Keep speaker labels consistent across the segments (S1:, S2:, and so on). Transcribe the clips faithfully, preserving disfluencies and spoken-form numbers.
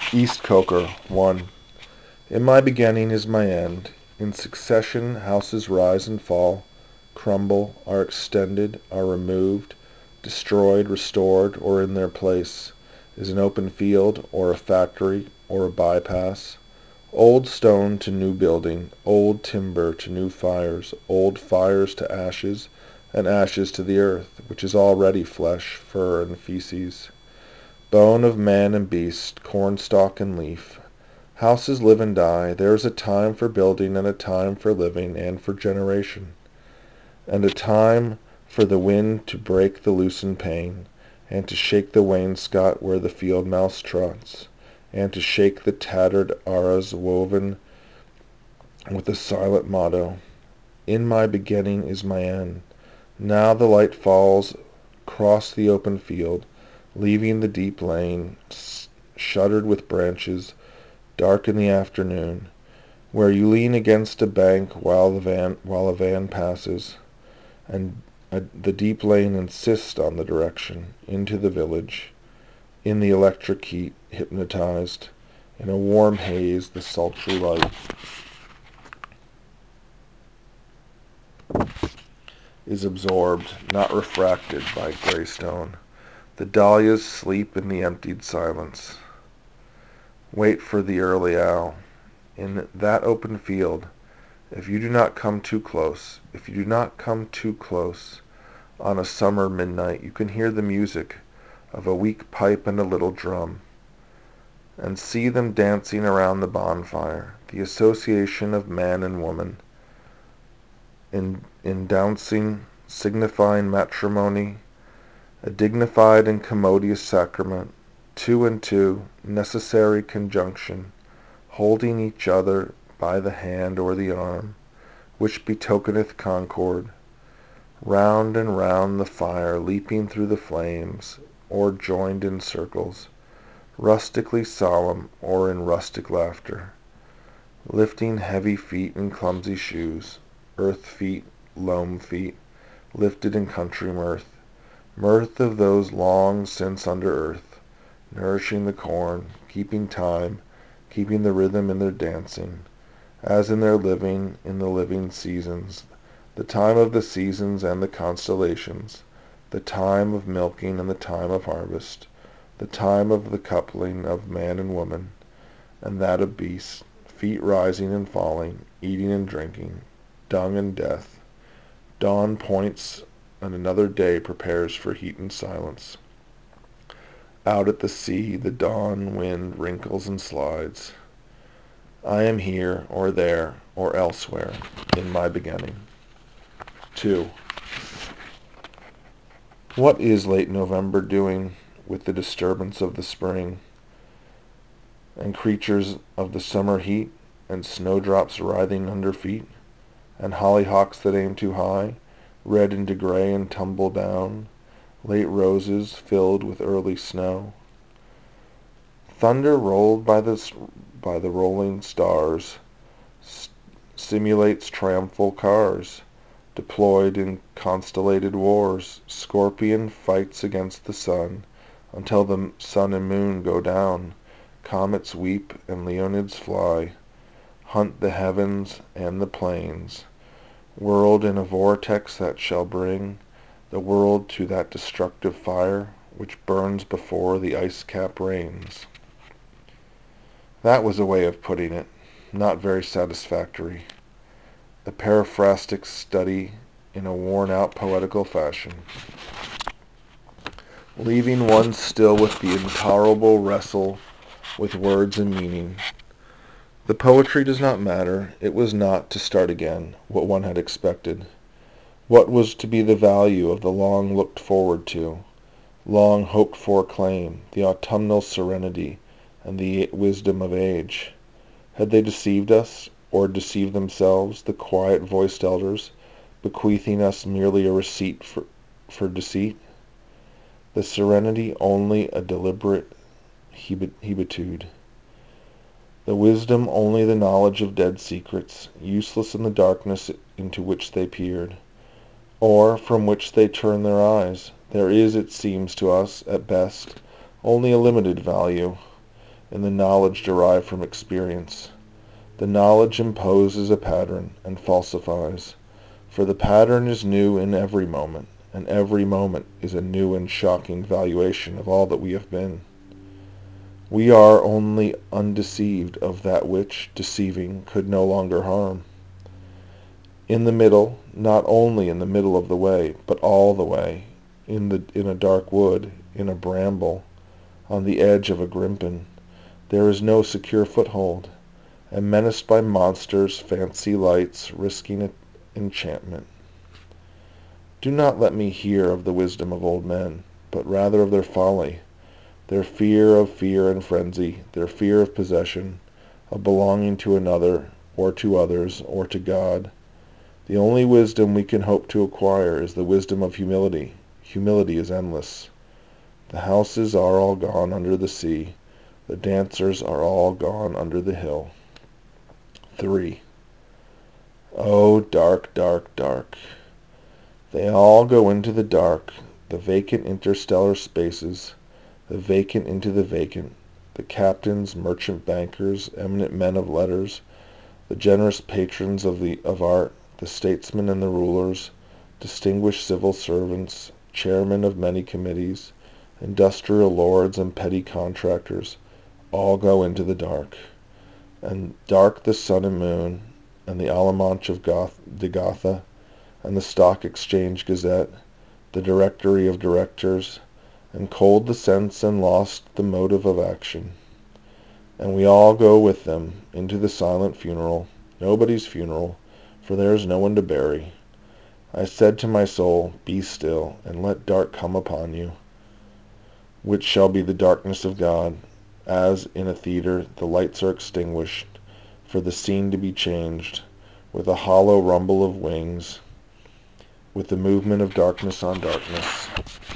S1: East Coker, one. In my beginning is my end. In succession houses rise and fall, crumble, are extended, are removed, destroyed, restored, or in their place is an open field, or a factory, or a bypass. Old stone to new building, old timber to new fires, old fires to ashes, and ashes to the earth, which is already flesh, fur, and feces, bone of man and beast, cornstalk and leaf. Houses live and die. There is a time for building, and a time for living, and for generation, and a time for the wind to break the loosened pane, and to shake the wainscot where the field mouse trots, and to shake the tattered arras woven with the silent motto, "In my beginning is my end." Now the light falls across the open field, leaving the deep lane, shuttered with branches, dark in the afternoon, where you lean against a bank while the van while a van passes, and uh, the deep lane insists on the direction into the village. In the electric heat, hypnotized, in a warm haze, the sultry light is absorbed, not refracted, by grey stone. The dahlias sleep in the emptied silence. Wait for the early owl. In that open field, if you do not come too close, if you do not come too close, on a summer midnight, you can hear the music of a weak pipe and a little drum, and see them dancing around the bonfire, the association of man and woman, in, in dancing, signifying matrimony, a dignified and commodious sacrament, two and two, necessary conjunction, holding each other by the hand or the arm, which betokeneth concord, round and round the fire, leaping through the flames, or joined in circles, rustically solemn, or in rustic laughter, lifting heavy feet in clumsy shoes, earth feet, loam feet, lifted in country mirth, mirth of those long since under earth, nourishing the corn, keeping time, keeping the rhythm in their dancing, as in their living, in the living seasons, the time of the seasons and the constellations, the time of milking and the time of harvest, the time of the coupling of man and woman, and that of beasts, feet rising and falling, eating and drinking, dung and death. Dawn points, and another day prepares for heat and silence. Out at the sea the dawn wind wrinkles and slides. I am here, or there, or elsewhere, in my beginning. two. What is late November doing with the disturbance of the spring, and creatures of the summer heat, and snowdrops writhing under feet, and hollyhocks that aim too high, red into grey and tumble down, late roses filled with early snow? Thunder rolled by the, by the rolling stars s- simulates triumphal cars, deployed in constellated wars. Scorpion fights against the sun, until the sun and moon go down. Comets weep and Leonids fly, hunt the heavens and the plains, whirled in a vortex that shall bring the world to that destructive fire which burns before the ice cap rains. That was a way of putting it, not very satisfactory. A paraphrastic study in a worn-out poetical fashion, leaving one still with the intolerable wrestle with words and meaning. The poetry does not matter. It was not, to start again, what one had expected. What was to be the value of the long looked forward to, long hoped for claim, the autumnal serenity and the wisdom of age? Had they deceived us, or deceived themselves, the quiet-voiced elders, bequeathing us merely a receipt for, for deceit? The serenity only a deliberate hebetude. The wisdom only the knowledge of dead secrets, useless in the darkness into which they peered, or from which they turned their eyes. There is, it seems to us, at best, only a limited value in the knowledge derived from experience. The knowledge imposes a pattern and falsifies, for the pattern is new in every moment, and every moment is a new and shocking valuation of all that we have been. We are only undeceived of that which, deceiving, could no longer harm. In the middle, not only in the middle of the way, but all the way, in the in a dark wood, in a bramble, on the edge of a grimpen, there is no secure foothold, and menaced by monsters, fancy lights, risking enchantment. Do not let me hear of the wisdom of old men, but rather of their folly, their fear of fear and frenzy, their fear of possession, of belonging to another, or to others, or to God. The only wisdom we can hope to acquire is the wisdom of humility. Humility is endless. The houses are all gone under the sea. The dancers are all gone under the hill. three. Oh, dark, dark, dark. They all go into the dark, the vacant interstellar spaces, the vacant into the vacant, the captains, merchant bankers, eminent men of letters, the generous patrons of the of art, the statesmen and the rulers, distinguished civil servants, chairmen of many committees, industrial lords and petty contractors, all go into the dark. And dark the sun and moon, and the Allemande of Goth- de Gotha, and the Stock Exchange Gazette, the Directory of Directors, and cold the sense and lost the motive of action. And we all go with them into the silent funeral, nobody's funeral, for there is no one to bury. I said to my soul, be still, and let dark come upon you, which shall be the darkness of God, as in a theatre the lights are extinguished, for the scene to be changed, with a hollow rumble of wings, with the movement of darkness on darkness.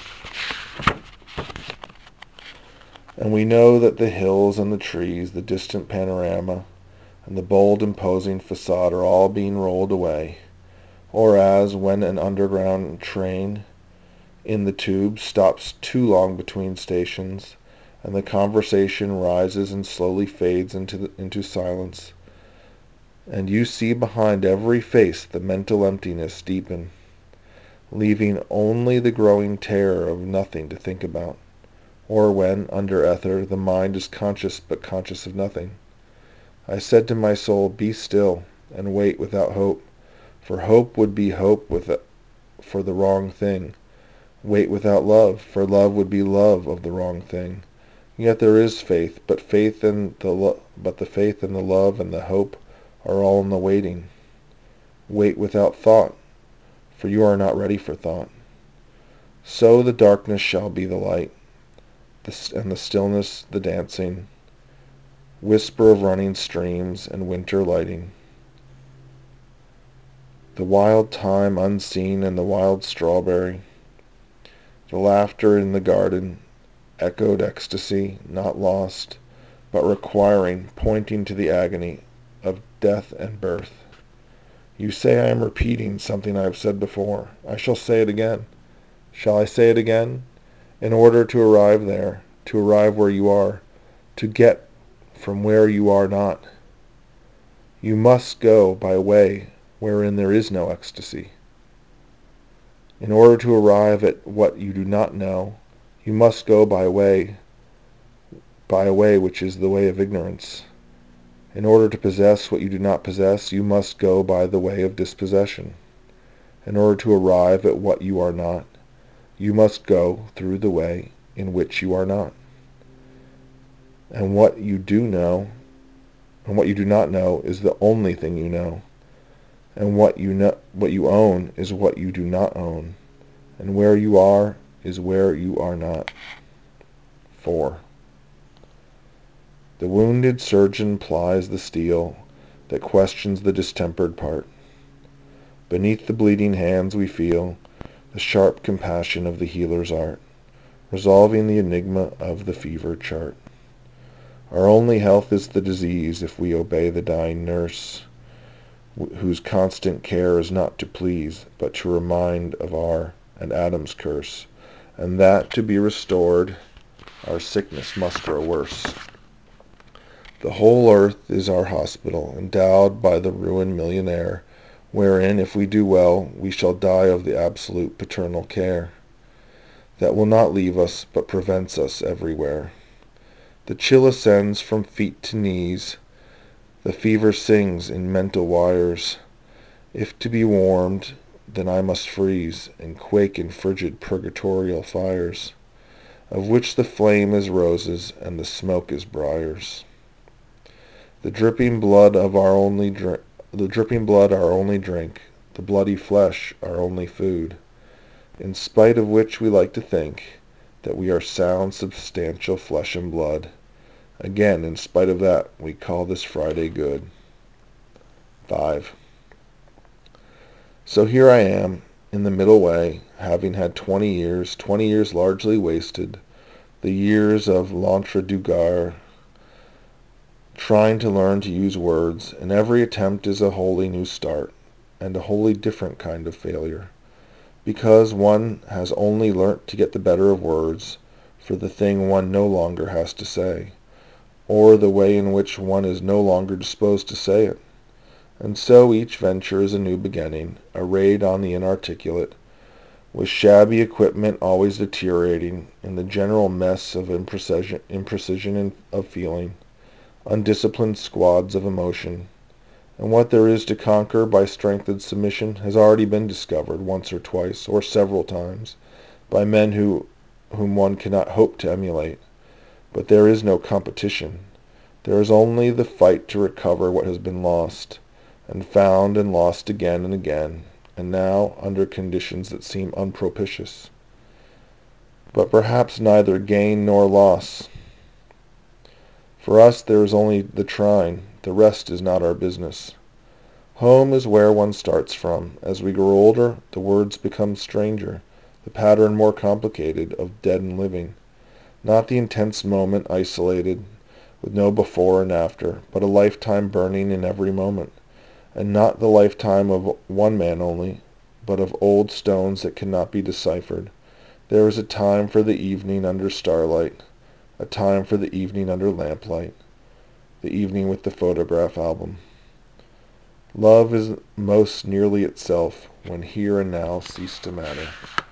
S1: And we know that the hills and the trees, the distant panorama, and the bold imposing facade are all being rolled away, or as when an underground train in the tube stops too long between stations, and the conversation rises and slowly fades into the, into silence, and you see behind every face the mental emptiness deepen, leaving only the growing terror of nothing to think about, or when, under ether, the mind is conscious but conscious of nothing. I said to my soul, be still, and wait without hope, for hope would be hope with a, for the wrong thing. Wait without love, for love would be love of the wrong thing. Yet there is faith, but faith and the lo- but the faith and the love and the hope are all in the waiting. Wait without thought, for you are not ready for thought. So the darkness shall be the light, the, and the stillness the dancing, whisper of running streams and winter lighting. The wild thyme unseen and the wild strawberry, the laughter in the garden, echoed ecstasy, not lost, but requiring, pointing to the agony of death and birth. You say I am repeating something I have said before. I shall say it again. Shall I say it again? In order to arrive there, to arrive where you are, to get from where you are not, you must go by a way wherein there is no ecstasy. In order to arrive at what you do not know, you must go by a way, by a way which is the way of ignorance. In order to possess what you do not possess, you must go by the way of dispossession. In order to arrive at what you are not, you must go through the way in which you are not. And what you do know, and what you do not know, is the only thing you know. And what you know, what you own is what you do not own. And where you are is where you are not. four. The wounded surgeon plies the steel that questions the distempered part. Beneath the bleeding hands we feel the sharp compassion of the healer's art, resolving the enigma of the fever chart. Our only health is the disease if we obey the dying nurse, whose constant care is not to please, but to remind of our and Adam's curse, and that to be restored our sickness must grow worse. The whole earth is our hospital, endowed by the ruined millionaire, wherein, if we do well, we shall die of the absolute paternal care that will not leave us, but prevents us everywhere. The chill ascends from feet to knees, the fever sings in mental wires. If to be warmed, then I must freeze, and quake in frigid purgatorial fires, of which the flame is roses, and the smoke is briars. The dripping blood of our only drink, the dripping blood our only drink, the bloody flesh our only food, in spite of which we like to think that we are sound, substantial flesh and blood. Again, in spite of that, we call this Friday good. five. So here I am, in the middle way, having had twenty years, twenty years largely wasted, the years of l'entre-deux-guerres, trying to learn to use words, and every attempt is a wholly new start, and a wholly different kind of failure, because one has only learnt to get the better of words for the thing one no longer has to say, or the way in which one is no longer disposed to say it. And so each venture is a new beginning, a raid on the inarticulate, with shabby equipment always deteriorating, in the general mess of imprecision, imprecision of feeling, undisciplined squads of emotion. And what there is to conquer by strength and submission has already been discovered once or twice, or several times, by men who, whom one cannot hope to emulate. But there is no competition. There is only the fight to recover what has been lost, and found and lost again and again, and now under conditions that seem unpropitious. But perhaps neither gain nor loss. For us there is only the trying. The rest is not our business. Home is where one starts from. As we grow older, the words become stranger, the pattern more complicated, of dead and living. Not the intense moment isolated, with no before and after, but a lifetime burning in every moment. And not the lifetime of one man only, but of old stones that cannot be deciphered. There is a time for the evening under starlight, a time for the evening under lamplight, the evening with the photograph album. Love is most nearly itself when here and now cease to matter.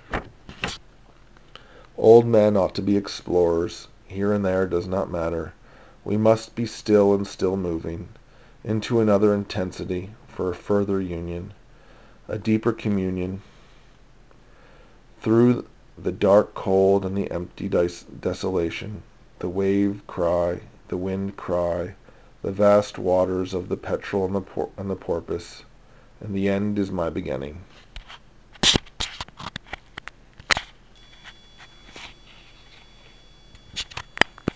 S1: Old men ought to be explorers. Here and there does not matter. We must be still and still moving into another intensity for a further union, a deeper communion. Through the dark cold and the empty des- desolation, the wave cry, the wind cry, the vast waters of the petrel and the, por- and the porpoise, and the end is my beginning.